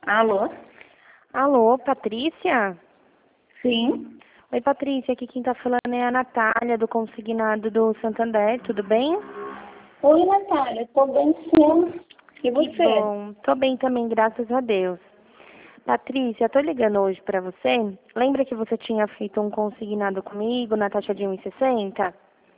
Alô? Alô, Patrícia? Sim. Oi, Patrícia, aqui quem tá falando é a Natália, do Consignado do Santander, tudo bem? Oi, Natália. Tô bem sim. E Que você? bom, tô bem também, graças a Deus. Patrícia, tô ligando hoje pra você. Lembra que você tinha feito um consignado comigo na taxa de 1,60?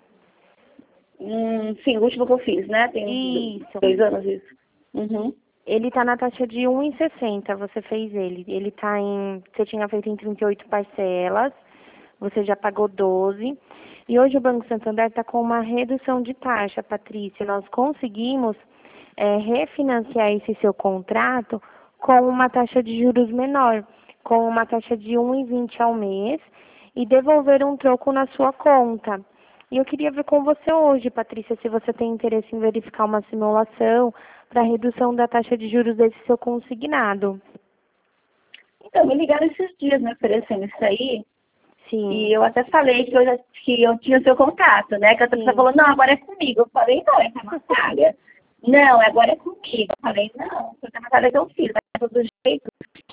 Sim, o último que eu fiz, né? Tem uns Isso. 2 anos isso. Uhum. Ele tá na taxa de 1,60, você fez ele. Você tinha feito em 38 parcelas, você já pagou 12. E hoje o Banco Santander está com uma redução de taxa, Patrícia. Nós conseguimos refinanciar esse seu contrato com uma taxa de juros menor, com uma taxa de 1,20 ao mês e devolver um troco na sua conta. E eu queria ver com você hoje, Patrícia, se você tem interesse em verificar uma simulação para redução da taxa de juros desse seu consignado. Então, me ligaram esses dias me oferecendo isso aí. Sim, E eu até falei que eu tinha o seu contato, né? Que a pessoa sim. falou, não, agora é comigo. Eu falei, não, é com a Natália. Não, agora é comigo. Eu falei, não, foi com a Natália que eu fiz. Mas de todo jeito,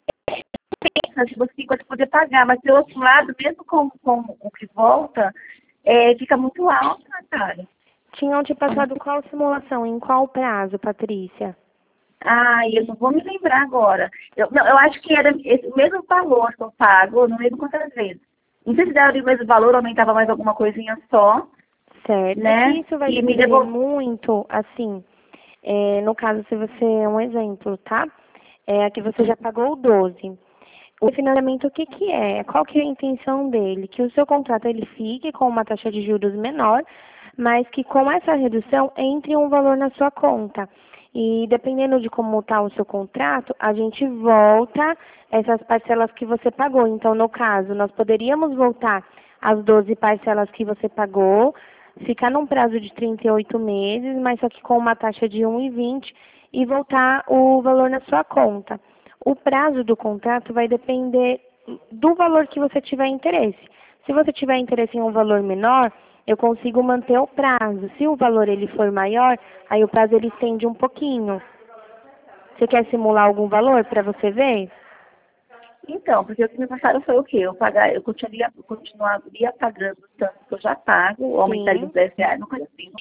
pensa se você vai poder pagar. Mas do outro lado, mesmo com o que volta, fica muito alto, Natália. Tinham te passado qual simulação? Em qual prazo, Patrícia? Eu não vou me lembrar agora. Eu acho que era o mesmo valor que eu pago, não lembro quantas vezes. Não sei se dava o mesmo valor, aumentava mais alguma coisinha só, Certo. É que né? isso vai E me depender devolve. muito, assim, no caso, se você é um exemplo, tá? Aqui você já pagou 12. O financiamento, o que que é? Qual que é a intenção dele? Que o seu contrato ele fique com uma taxa de juros menor, mas que com essa redução entre um valor na sua conta. E dependendo de como está o seu contrato, a gente volta essas parcelas que você pagou. Então, no caso, nós poderíamos voltar as 12 parcelas que você pagou, ficar num prazo de 38 meses, mas só que com uma taxa de 1,20 e voltar o valor na sua conta. O prazo do contrato vai depender do valor que você tiver interesse. Se você tiver interesse em um valor menor, eu consigo manter o prazo. Se o valor ele for maior, aí o prazo ele estende um pouquinho. Você quer simular algum valor para você ver? Então, porque o que me passaram foi o quê? Eu continuaria pagando tanto que eu já pago, ou aumentaria os Sim, R$ 10, uma coisa assim.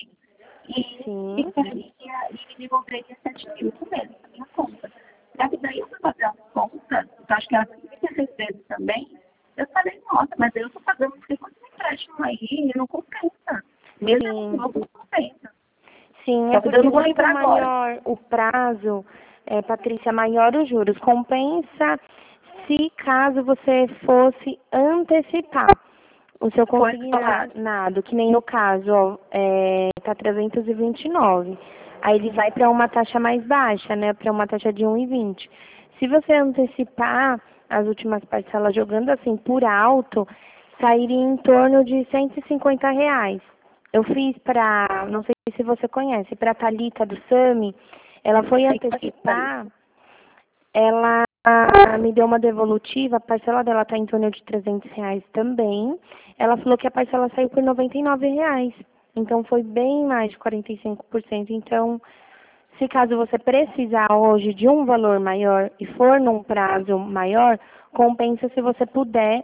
E sim, me devolveria 7 mil por mês na minha conta. Só que daí eu fui fazer a conta, eu acho que era 36 vezes também. Eu falei, nossa, mas eu estou pagando porque quando me empréstimo aí, não compensa. Mesmo assim, sim. não compensa. Sim, é Só que eu porque não vou quanto lembrar agora. maior o prazo, Patrícia, maior os juros. Compensa se caso você fosse antecipar o seu Foi o que falaram. consignado, que nem no caso, ó, tá 329. Aí ele vai para uma taxa mais baixa, né, para uma taxa de 1,20. Se você antecipar as últimas parcelas jogando assim por alto, sairia em torno de R$ 150. Eu fiz para, não sei se você conhece, para a Thalita do Sami, ela foi Tem que fazer. antecipar, ela me deu uma devolutiva, a parcela dela está em torno de R$ 300 também. Ela falou que a parcela saiu por R$ 99. Então foi bem mais de 45%. Então, se caso você precisar hoje de um valor maior e for num prazo maior, compensa se você puder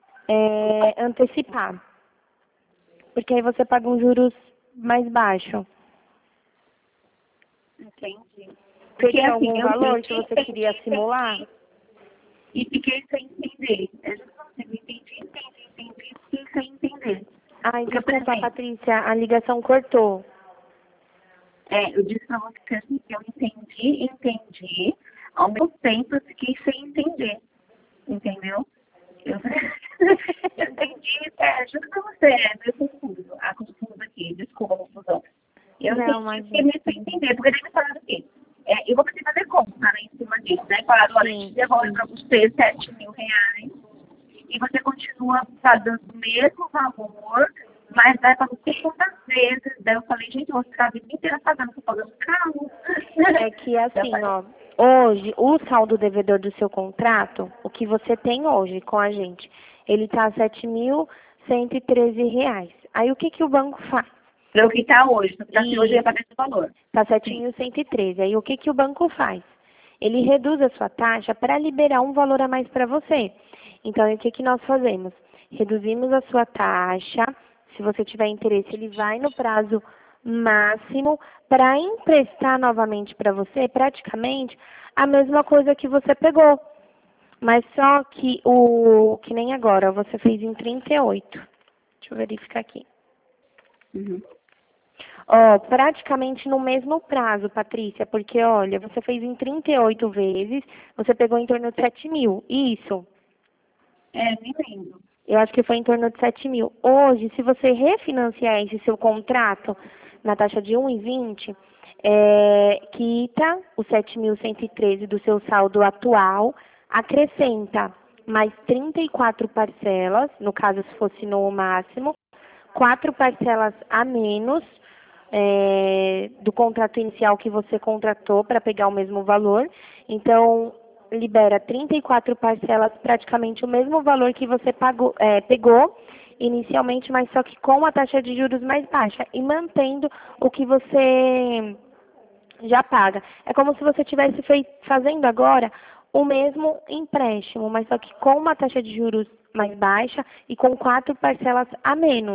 antecipar. Porque aí você paga um juros mais baixo. Entendi. Porque Teria assim, algum eu valor entendi, que você queria simular? e fiquei sem entender. Eu entendi, fiquei sem entender. Ai, Porque, por desculpa, exemplo, Patrícia, a ligação cortou. eu disse pra você que assim, que eu entendi, ao mesmo tempo eu fiquei sem entender. Entendeu? Eu, eu entendi, juro pra você, meu confuso, confuso aqui, desculpa a confusão. Eu Não, entendi o que é imagina. meio sem entender, porque daí me falaram o quê? Eu vou precisar fazer conta, né, em cima disso. Daí falaram, olha, a gente Sim, devolve pra você R$ 7 mil e você continua pagando o mesmo valor, mas vai para você quantas vezes. Daí eu falei, gente, eu vou ficar a vida inteira pagando, tô pagando caro. é que Daí eu assim, falei, ó, hoje, o saldo devedor do seu contrato, o que você tem hoje com a gente, ele tá R$ 7.113. Aí o que que o banco faz? para eu quitar hoje, se eu quitasse hoje eu ia Isso, pagar esse valor. tá sete Sim. mil cento e treze. Aí o que que o banco faz? ele reduz a sua taxa para liberar um valor a mais para você. Então, o que que nós fazemos? Reduzimos a sua taxa. Se você tiver interesse, ele vai no prazo máximo para emprestar novamente para você praticamente a mesma coisa que você pegou. Mas só que que nem agora, você fez em 38. Deixa eu verificar aqui. Uhum. Ó, praticamente no mesmo prazo, Patrícia, porque olha, você fez em 38 vezes, você pegou em torno de 7 mil. Isso. Nem lembro. Eu acho que foi em torno de 7 mil. Hoje, se você refinanciar esse seu contrato na taxa de 1,20, quita os 7.113 do seu saldo atual, acrescenta mais 34 parcelas, no caso se fosse no máximo, 4 parcelas a menos do contrato inicial que você contratou para pegar o mesmo valor. Então, libera 34 parcelas, praticamente o mesmo valor que você pegou inicialmente, mas só que com a taxa de juros mais baixa e mantendo o que você já paga. É como se você estivesse fazendo agora o mesmo empréstimo, mas só que com uma taxa de juros mais baixa e com 4 parcelas a menos.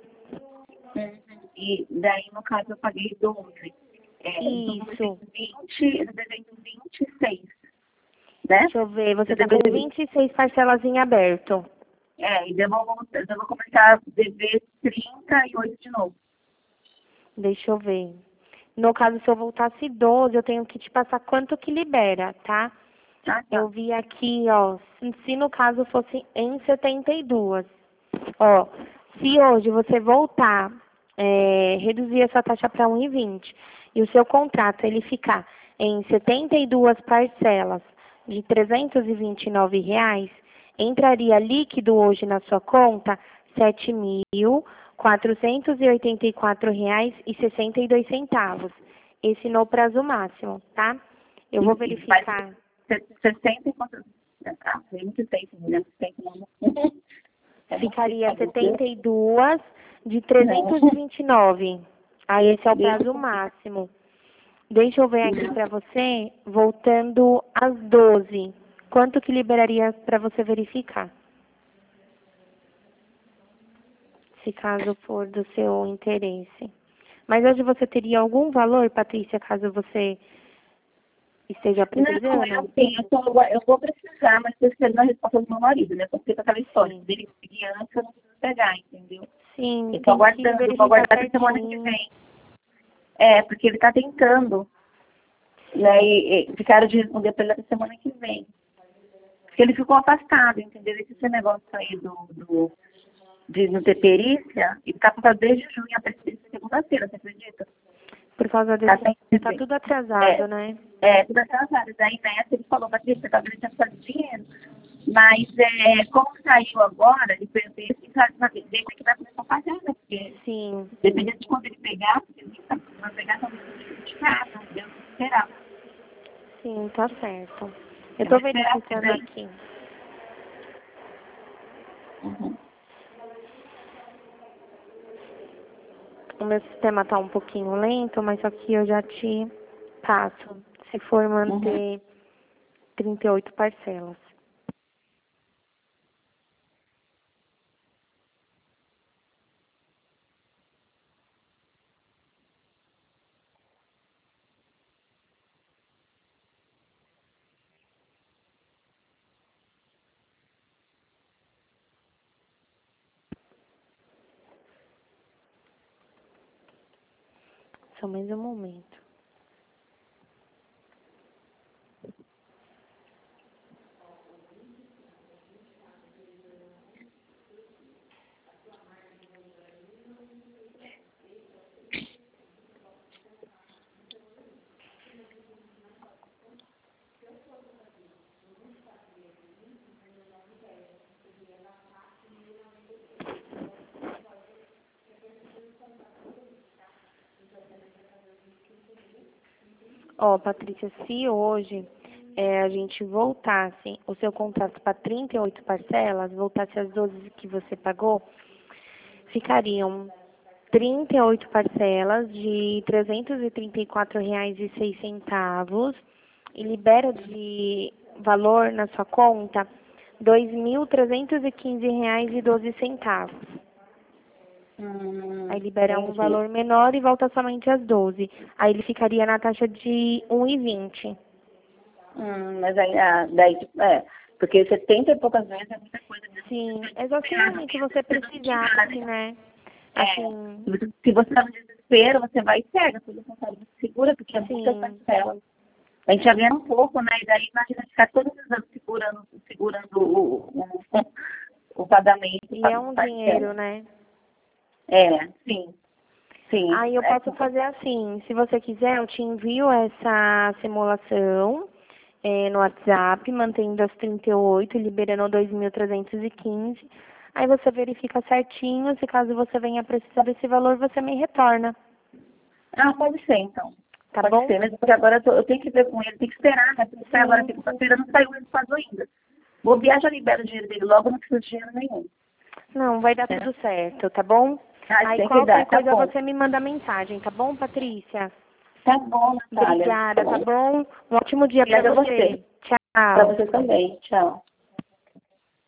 E daí, no caso, eu paguei 12. Isso. 20, eu devendo 26, né? Deixa eu ver, você está com 26 parcelas em aberto. E daí eu vou começar a dever 38 de novo. Deixa eu ver. No caso, se eu voltasse 12, eu tenho que te passar quanto que libera, tá? Tá? Eu vi aqui, ó, se no caso fosse em 72. Ó, se hoje você voltar, reduzir essa taxa para 1,20 e o seu contrato ele ficar em 72 parcelas de R$ 329, entraria líquido hoje na sua conta R$ 7.484,62. Esse no prazo máximo, tá? Eu vou verificar. 60 e quanto? 26, né? 60 não. Ficaria 72 de 329. Aí esse é o prazo máximo. Deixa eu ver aqui para você, voltando às 12. Quanto que liberaria para você verificar? Se caso for do seu interesse. Mas hoje você teria algum valor, Patrícia, caso você esteja precisando? Não, eu vou precisar, mas estou esperando a resposta do meu marido, né? Porque com aquela história, se ele conseguir antes, eu não preciso pegar, entendeu? Sim, eu tô aguardando, vou aguardar até semana que vem. Porque ele está tentando. Né? E ficaram de responder para ele até semana que vem. Porque ele ficou afastado, entendeu? Esse negócio aí de não ter perícia, ele está afastado desde junho até segunda-feira, você acredita? Por causa desse, tá tudo atrasado, né? Tudo atrasado. Daí nessa ele falou, Patrícia, você tá vendo que dinheiro. Mas como saiu agora, ele pensei assim, ver que vai começar a pagar, né? Porque sim, dependendo de quando ele pegar, porque ele vai pegar talvez de casa, entendeu? Esperar. Sim, tá certo. Eu tô verificando aqui. Uhum. O meu sistema tá um pouquinho lento, mas aqui eu já te passo. Se for manter 38 parcelas. Só mais um momento. Ó, Patrícia, se hoje a gente voltasse o seu contrato para 38 parcelas, voltasse as 12 que você pagou, ficariam 38 parcelas de R$ 334,06, e libera de valor na sua conta R$ 2.315,12. Aí libera um Entendi. valor menor e volta somente às 12. Aí ele ficaria na taxa de 1,20. Mas aí, daí, porque 70 e poucas vezes é muita coisa mesmo. Sim, exatamente, você precisasse, né? Assim, Se você está no desespero, você vai e pega, tudo você sabe, segura, porque é muita sim, parcela. A gente já ganha um pouco, né? E daí imagina ficar todos os anos segurando o pagamento. e é um dinheiro, né? Sim, sim. Aí eu posso fazer assim, se você quiser, eu te envio essa simulação no WhatsApp, mantendo as 38, liberando 2.315. Aí você verifica certinho, se caso você venha precisar desse valor, você me retorna. Pode ser, então. Tá Pode bom? ser, mas porque agora eu tenho que ver com ele, tem que esperar, né? Tem que esperar agora, Sim. segunda-feira não saiu o resultado ainda. Vou viajar, libera o dinheiro dele logo, não precisa de dinheiro nenhum. Não, vai dar tudo certo, tá bom? Aí Tem que qualquer dar, tá coisa bom. você me manda mensagem, tá bom, Patrícia? Tá bom, Natália. Obrigada, tá bom? Um ótimo dia pra Obrigada a você. você. Para Tchau. você também. Tchau.